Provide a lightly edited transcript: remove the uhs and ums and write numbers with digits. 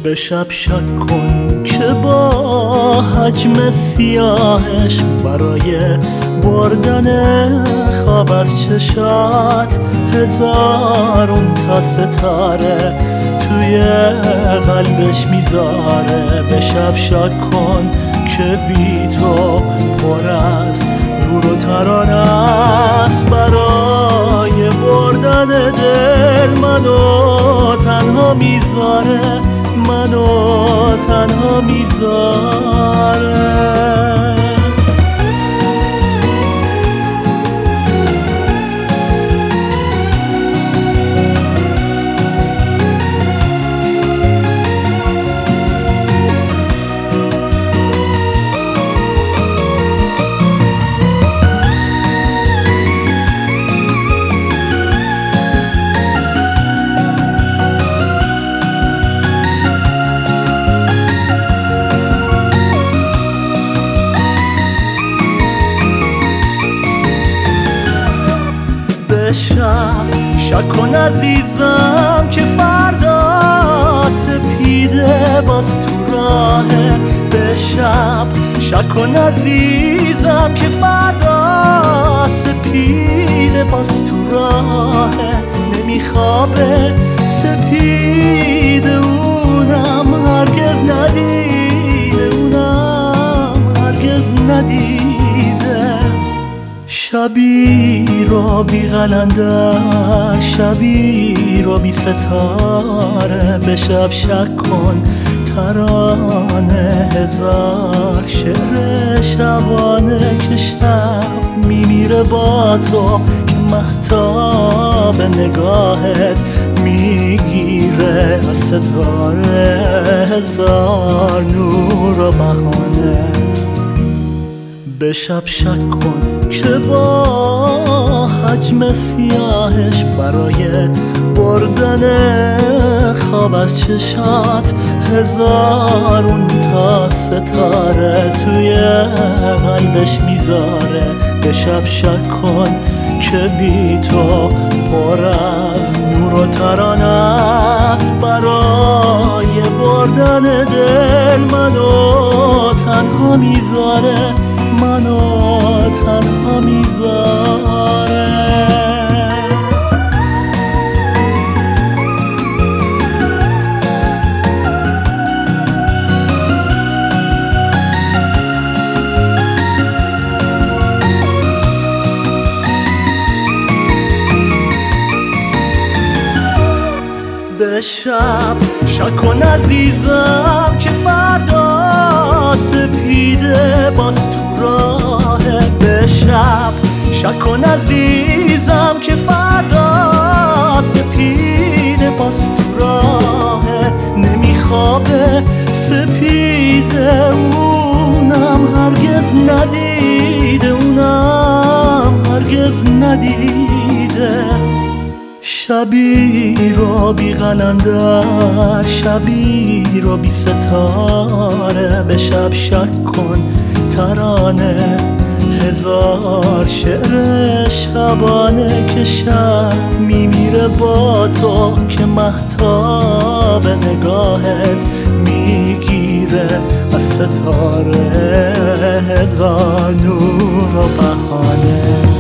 به شب شک کن که با حجم سیاهش برای بردن خواب از چشات هزارون تا ستاره توی قلبش میذاره. به شب شک کن که بی تو پر از نور و ترانه است برای بردن دل منو تنها میذاره، منو تنها میذاره. شک کن عزیزم که فردا سپیده باز تو راهه. به شک کن عزیزم که فردا سپیده باز تو راهه. نمیخوابه سپیده اونم هرگز ندیده، اونم هرگز ندیده. شبی رو بی قلندر، شبی رو بی ستاره. به شب شک کن ترانه هزار شعر شبانه که شب میمیره با تو، که مهتاب نگاهت میگیره از ستاره هزار نور و بهانه. به شب شک کن که با حجم سیاهش برای بردن خواب از چشات هزارون تا ستاره توی قلبش میذاره. به شب شک کن که بی تو پر از نور و ترانه است برای بردن دل منو تنها میذاره، منو تنها میذاره. به شب شک کن عزیزم که فردا سپیده باز تو راهه. به شب شک کن عزیزم که فردا سپیده باز تو راهه. نمیخوابه سپیده اونم هرگز ندیده، اونم هرگز ندیده. شبی رو بی قلندر، شبی رو بی ستاره. به شب شک کن ترانه هزار شعر شبانه که شب میمیره با تو، که مهتاب نگاهت میگیره از ستاره هزار نور و بهانه.